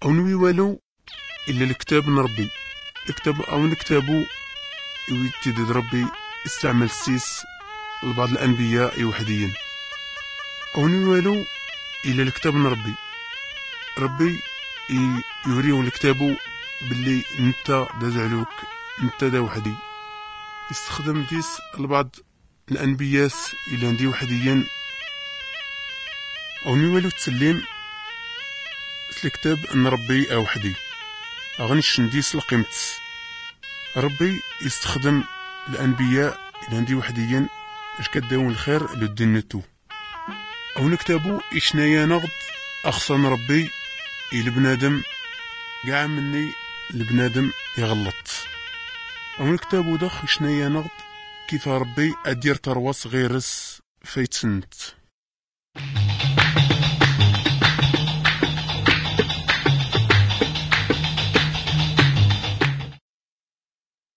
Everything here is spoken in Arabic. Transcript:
أو نوي والو إلا الكتاب نربي الكتاب أو نكتابو يويتي ربي استعمل السيس لبعض الأنبياء وحديا. أو نوي والو إلا الكتاب نربي ربي يوريو الكتابو باللي انت دازعلوك انت دا وحدي. يستخدم ديس لبعض الأنبياء إلا ندي وحديا. أو نوالو تسليم الكتاب نربي أو وحدي أغنش نديس لقيمت ربي يستخدم الأنبياء إلا ندي وحديا اش كداون الخير للدنتو. أو نكتابو إشنايا نغض أخصن ربي إلى بنادم قاع مني البنادم يغلط. أو نكتابو دخ إشنايا نغض كيف ربي أدير ترواس غيرس فيتسنت.